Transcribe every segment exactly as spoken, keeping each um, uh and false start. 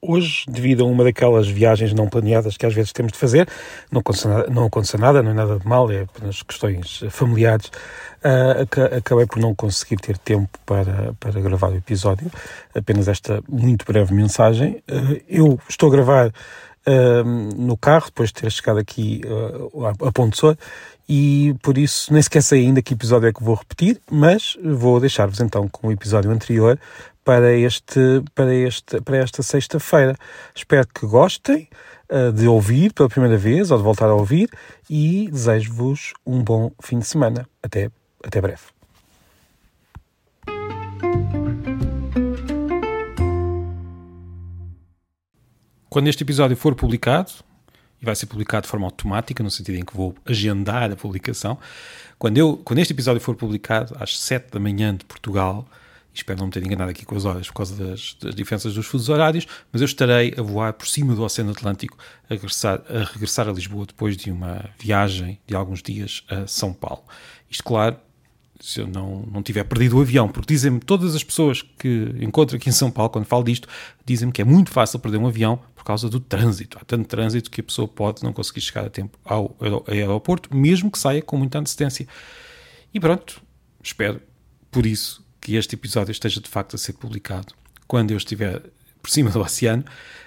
hoje, devido a uma daquelas viagens não planeadas que às vezes temos de fazer, não aconteceu nada, não aconteceu nada, não é nada de mal, é apenas questões familiares, uh, acabei por não conseguir ter tempo para, para gravar o episódio, apenas esta muito breve mensagem. Uh, eu estou a gravar uh, no carro, depois de ter chegado aqui uh, a, a Ponte Soa, e por isso nem sequer sei ainda que episódio é que vou repetir, mas vou deixar-vos então com o episódio anterior para, este, para, este, para esta sexta-feira. Espero que gostem uh, de ouvir pela primeira vez ou de voltar a ouvir e desejo-vos um bom fim de semana. Até, até breve. Quando este episódio for publicado, e vai ser publicado de forma automática, no sentido em que vou agendar a publicação, quando, eu, quando este episódio for publicado às sete da manhã de Portugal, espero não me ter enganado aqui com as horas por causa das, das diferenças dos fusos horários, mas eu estarei a voar por cima do Oceano Atlântico a regressar, a regressar a Lisboa depois de uma viagem de alguns dias a São Paulo. Isto, claro, se eu não, não tiver perdido o avião, porque dizem-me, todas as pessoas que encontro aqui em São Paulo, quando falo disto, dizem-me que é muito fácil perder um avião por causa do trânsito. Há tanto trânsito que a pessoa pode não conseguir chegar a tempo ao aeroporto, mesmo que saia com muita antecedência. E pronto, espero, por isso, que este episódio esteja de facto a ser publicado quando eu estiver por cima do oceano,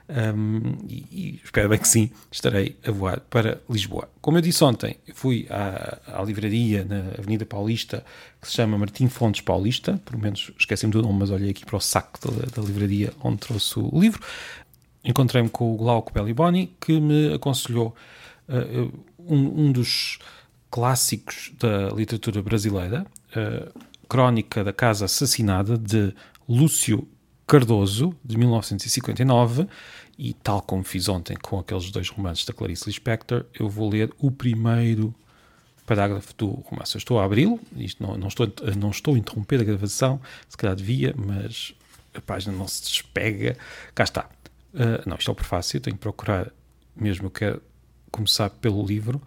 um, e, e espero bem que sim, estarei a voar para Lisboa. Como eu disse ontem, fui à, à livraria na Avenida Paulista, que se chama Martim Fontes Paulista, pelo menos esqueci-me do nome, mas olhei aqui para o saco da, da livraria onde trouxe o livro. Encontrei-me com o Glauco Beliboni, que me aconselhou uh, um, um dos clássicos da literatura brasileira, uh, Crónica da Casa Assassinada, de Lúcio Cardoso, de mil novecentos e cinquenta e nove, e tal como fiz ontem com aqueles dois romances da Clarice Lispector, eu vou ler o primeiro parágrafo do romance. Eu estou a abri-lo, isto não, não, estou, não estou a interromper a gravação, se calhar devia, mas a página não se despega. Cá está. Uh, não, isto é o prefácio, tenho que procurar, mesmo eu quero começar pelo livro.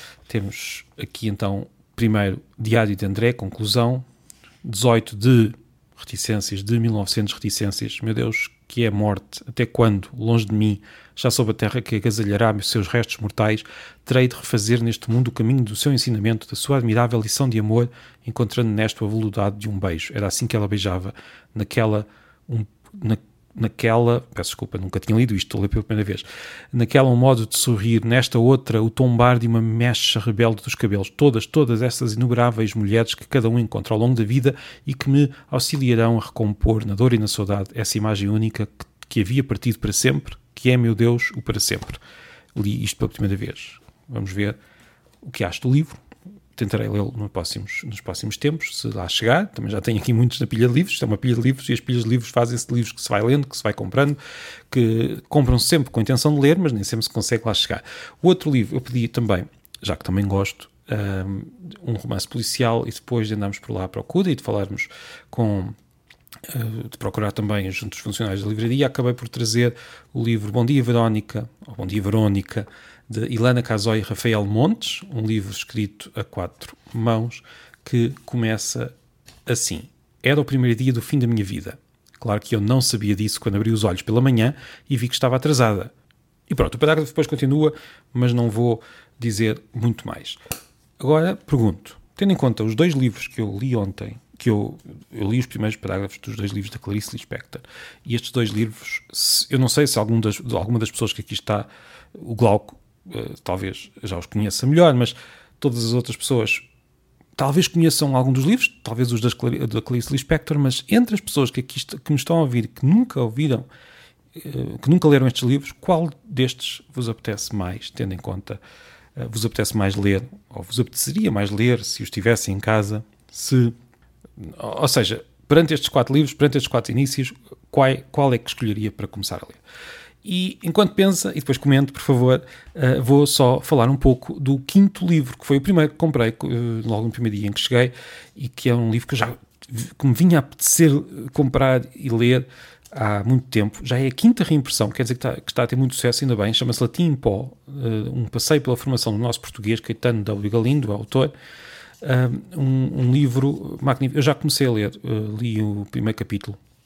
Temos aqui então, primeiro, Diário de André, conclusão, dezoito de reticências, de mil e novecentos reticências. Meu Deus, que é morte, até quando, longe de mim, já sob a terra que agasalhará os seus restos mortais, terei de refazer neste mundo o caminho do seu ensinamento, da sua admirável lição de amor, encontrando nesto a velocidade de um beijo. Era assim que ela beijava, naquela... Um, na, naquela, peço desculpa, nunca tinha lido isto, estou a ler pela primeira vez, naquela um modo de sorrir, nesta outra o tombar de uma mecha rebelde dos cabelos, todas, todas essas inumeráveis mulheres que cada um encontra ao longo da vida e que me auxiliarão a recompor na dor e na saudade essa imagem única que, que havia partido para sempre, que é, meu Deus, o para sempre. Li isto pela primeira vez. Vamos ver o que acho do livro. Tentarei lê-lo nos próximos, nos próximos tempos, se lá chegar. Também já tenho aqui muitos na pilha de livros. Isto é uma pilha de livros e as pilhas de livros fazem-se de livros que se vai lendo, que se vai comprando, que compram-se sempre com a intenção de ler, mas nem sempre se consegue lá chegar. O outro livro eu pedi também, já que também gosto, um romance policial, e depois de andarmos por lá à procura e de falarmos com... de procurar também junto dos funcionários da livraria, acabei por trazer o livro Bom Dia Verónica, ou Bom Dia Verónica, de Ilana Casoy e Rafael Montes, um livro escrito a quatro mãos, que começa assim. Era o primeiro dia do fim da minha vida. Claro que eu não sabia disso quando abri os olhos pela manhã e vi que estava atrasada. E pronto, o parágrafo depois continua, mas não vou dizer muito mais. Agora, pergunto, tendo em conta os dois livros que eu li ontem, que eu, eu li os primeiros parágrafos dos dois livros da Clarice Lispector, e estes dois livros, se, eu não sei se algum das, alguma das pessoas que aqui está, o Glauco, uh, talvez já os conheça melhor, mas todas as outras pessoas talvez conheçam algum dos livros, talvez os das, da Clarice Lispector, mas entre as pessoas que aqui que me estão a ouvir, que nunca ouviram, uh, que nunca leram estes livros, qual destes vos apetece mais, tendo em conta, uh, vos apetece mais ler, ou vos apeteceria mais ler, se os tivesse em casa, se... Ou seja, perante estes quatro livros, perante estes quatro inícios, qual, qual é que escolheria para começar a ler? E enquanto pensa, e depois comente, por favor, uh, vou só falar um pouco do quinto livro, que foi o primeiro que comprei, uh, logo no primeiro dia em que cheguei, e que é um livro que, já, que me vinha a apetecer comprar e ler há muito tempo. Já é a quinta reimpressão, quer dizer que está, que está a ter muito sucesso, ainda bem. Chama-se Latim em Pó, uh, um passeio pela formação do nosso português, Caetano W. Galindo, o autor. Um, um livro magnífico. Eu já comecei a ler, uh, li o primeiro capítulo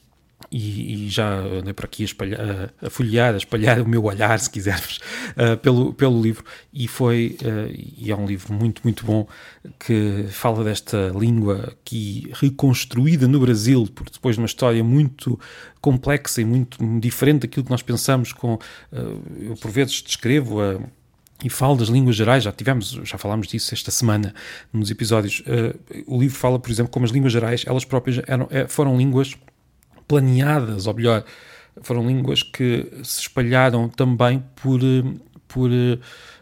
e, e já andei por aqui a, espalhar, a, a folhear, a espalhar o meu olhar, se quisermos, uh, pelo, pelo livro, e foi, uh, e é um livro muito, muito bom, que fala desta língua aqui reconstruída no Brasil, porque depois de uma história muito complexa e muito diferente daquilo que nós pensamos, com, uh, eu por vezes descrevo a e falo das línguas gerais, já tivemos, já falámos disso esta semana nos episódios. Uh, o livro fala, por exemplo, como as línguas gerais, elas próprias eram, foram línguas planeadas, ou melhor, foram línguas que se espalharam também por, por uh,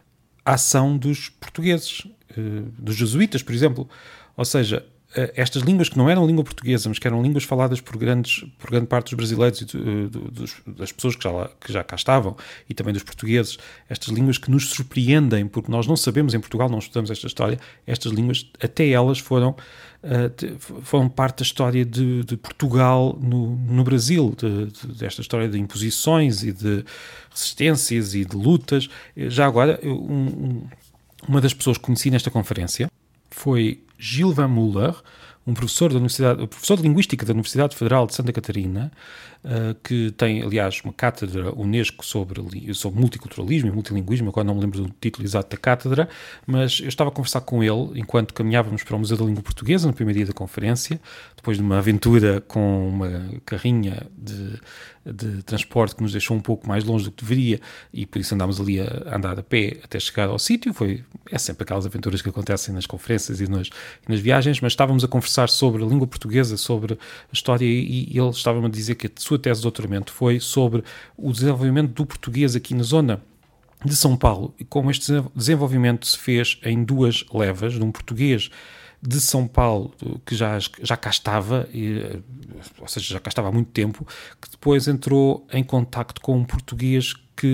ação dos portugueses, uh, dos jesuítas, por exemplo. Ou seja, estas línguas que não eram língua portuguesa, mas que eram línguas faladas por, grandes, por grande parte dos brasileiros e do, do, dos, das pessoas que já, lá, que já cá estavam, e também dos portugueses, estas línguas que nos surpreendem, porque nós não sabemos, em Portugal não estudamos esta história, estas línguas, até elas foram, uh, foram parte da história de, de Portugal no, no Brasil, de, de, desta história de imposições e de resistências e de lutas. Já agora, eu, um, uma das pessoas que conheci nesta conferência foi Gil Van Muller, um professor, da Universidade, um professor de Linguística da Universidade Federal de Santa Catarina, uh, que tem, aliás, uma cátedra UNESCO sobre, sobre multiculturalismo e multilinguismo. Agora não me lembro do título exato da cátedra, mas eu estava a conversar com ele enquanto caminhávamos para o Museu da Língua Portuguesa no primeiro dia da conferência, depois de uma aventura com uma carrinha de, de transporte que nos deixou um pouco mais longe do que deveria, e por isso andámos ali a andar a pé até chegar ao sítio. Foi, é sempre aquelas aventuras que acontecem nas conferências e nas, e nas viagens, mas estávamos a conversar sobre a língua portuguesa, sobre a história, e, e ele estava-me a dizer que a sua tese de doutoramento foi sobre o desenvolvimento do português aqui na zona de São Paulo, e como este desenvolvimento se fez em duas levas, de um português de São Paulo, que já, já cá estava, e, ou seja, já cá estava há muito tempo, que depois entrou em contacto com um português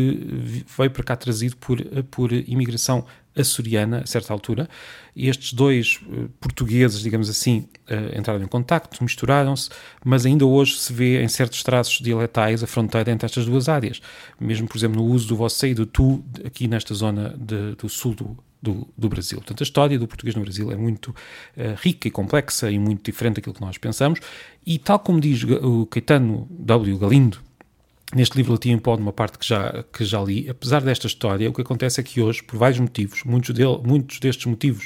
que veio para cá trazido por, por imigração açoriana, a certa altura, e estes dois uh, portugueses, digamos assim, uh, entraram em contacto, misturaram-se, mas ainda hoje se vê em certos traços dialetais a fronteira entre estas duas áreas, mesmo, por exemplo, no uso do você e do tu, aqui nesta zona de, do sul do, do, do Brasil. Portanto, a história do português no Brasil é muito uh, rica e complexa e muito diferente daquilo que nós pensamos, e tal como diz o Caetano W. Galindo, neste livro Latim em Pó, numa parte que já, que já li, apesar desta história, o que acontece é que hoje, por vários motivos, muitos, dele, muitos destes motivos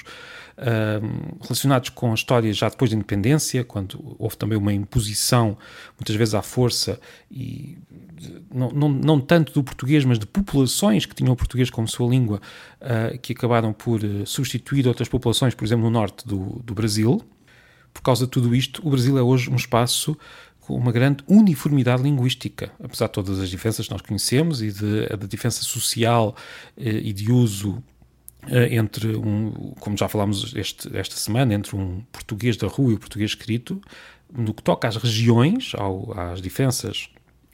uh, relacionados com a história já depois da independência, quando houve também uma imposição, muitas vezes à força, e não, não, não tanto do português, mas de populações que tinham o português como sua língua, uh, que acabaram por uh, substituir outras populações, por exemplo, no norte do, do Brasil. Por causa de tudo isto, o Brasil é hoje um espaço com uma grande uniformidade linguística, apesar de todas as diferenças que nós conhecemos e de, da diferença social eh, e de uso eh, entre, um, como já falámos este, esta semana, entre um português da rua e o português escrito. No que toca às regiões, ao, às diferenças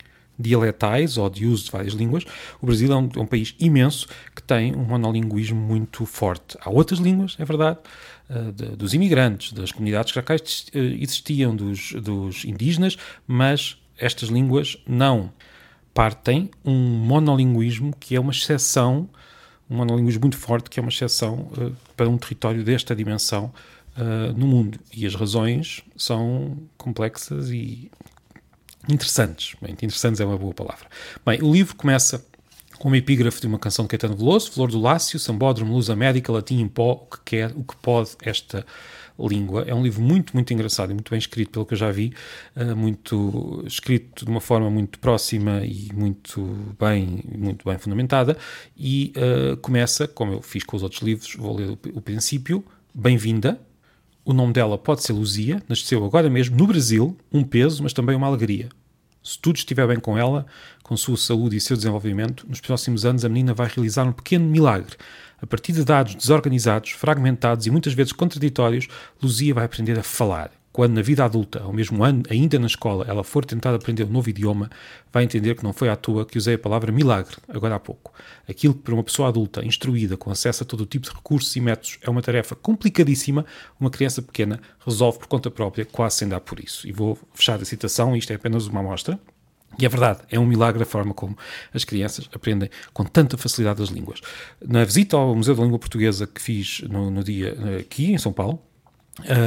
dialetais ou de uso de várias línguas, o Brasil é um, é um país imenso que tem um monolinguismo muito forte. Há outras línguas, é verdade, uh, de, dos imigrantes, das comunidades que já cá existiam, dos, dos indígenas, mas estas línguas não partem um monolinguismo que é uma exceção, um monolinguismo muito forte, que é uma exceção uh, para um território desta dimensão uh, no mundo. E as razões são complexas e interessantes. Bem, interessantes é uma boa palavra. Bem, o livro começa com uma epígrafe de uma canção de Caetano Veloso, Flor do Lácio, Sambódromo, Luz América, Latim em Pó, o que quer, o que pode esta língua. É um livro muito, muito engraçado e muito bem escrito, pelo que eu já vi, uh, muito escrito de uma forma muito próxima e muito bem, muito bem fundamentada, e uh, começa, como eu fiz com os outros livros, vou ler o, o princípio. Bem-vinda. O nome dela pode ser Luzia, nasceu agora mesmo no Brasil, um peso, mas também uma alegria. Se tudo estiver bem com ela, com sua saúde e seu desenvolvimento, nos próximos anos a menina vai realizar um pequeno milagre. A partir de dados desorganizados, fragmentados e muitas vezes contraditórios, Luzia vai aprender a falar. Quando na vida adulta, ao mesmo ano, ainda na escola, ela for tentar aprender um novo idioma, vai entender que não foi à toa que usei a palavra milagre, agora há pouco. Aquilo que para uma pessoa adulta, instruída, com acesso a todo o tipo de recursos e métodos, é uma tarefa complicadíssima, uma criança pequena resolve por conta própria, quase sem dar por isso. E vou fechar a citação, isto é apenas uma amostra. E é verdade, é um milagre a forma como as crianças aprendem com tanta facilidade as línguas. Na visita ao Museu da Língua Portuguesa que fiz no, no dia aqui, em São Paulo, uh,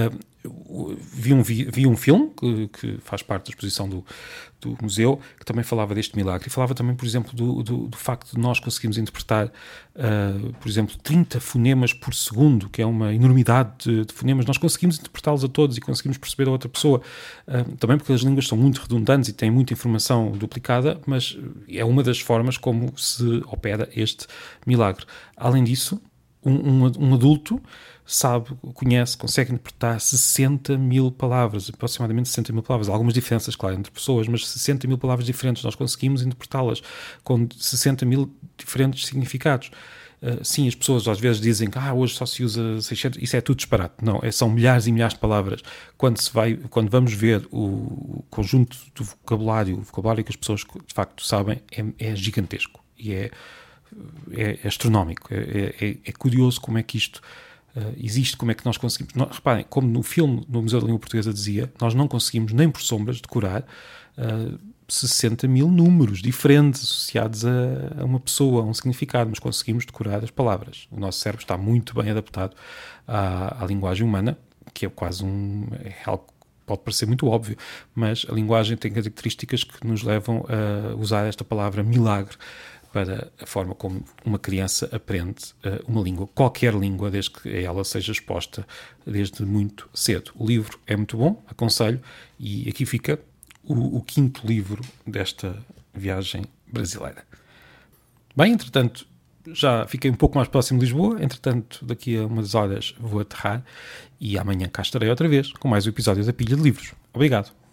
vi um, vi, vi um filme que, que faz parte da exposição do, do museu, que também falava deste milagre, e falava também, por exemplo, do, do, do facto de nós conseguirmos interpretar, uh, por exemplo, trinta fonemas por segundo, que é uma enormidade de, de fonemas. Nós conseguimos interpretá-los a todos e conseguimos perceber a outra pessoa, uh, também porque as línguas são muito redundantes e têm muita informação duplicada, mas é uma das formas como se opera este milagre. Além disso, um, um, um adulto sabe, conhece, consegue interpretar sessenta mil palavras, aproximadamente sessenta mil palavras. Há algumas diferenças, claro, entre pessoas, mas sessenta mil palavras diferentes. Nós conseguimos interpretá-las com sessenta mil diferentes significados. Uh, sim, as pessoas às vezes dizem que ah, hoje só se usa seiscentos, isso é tudo disparate. Não, é, são milhares e milhares de palavras. Quando, se vai, quando vamos ver o conjunto do vocabulário, o vocabulário que as pessoas de facto sabem, é, é gigantesco e é, é, é astronómico. É, é, é curioso como é que isto Uh, existe, como é que nós conseguimos... Nós, reparem, como no filme, no Museu da Língua Portuguesa dizia, nós não conseguimos nem por sombras decorar uh, sessenta mil números diferentes associados a, a uma pessoa, a um significado, mas conseguimos decorar as palavras. O nosso cérebro está muito bem adaptado à, à linguagem humana, que é quase um... É algo que pode parecer muito óbvio, mas a linguagem tem características que nos levam a usar esta palavra milagre para a forma como uma criança aprende uh, uma língua, qualquer língua, desde que ela seja exposta desde muito cedo. O livro é muito bom, aconselho, e aqui fica o, o quinto livro desta viagem brasileira. Bem, entretanto, já fiquei um pouco mais próximo de Lisboa, entretanto, daqui a umas horas vou aterrar e amanhã cá estarei outra vez com mais um episódio da Pilha de Livros. Obrigado.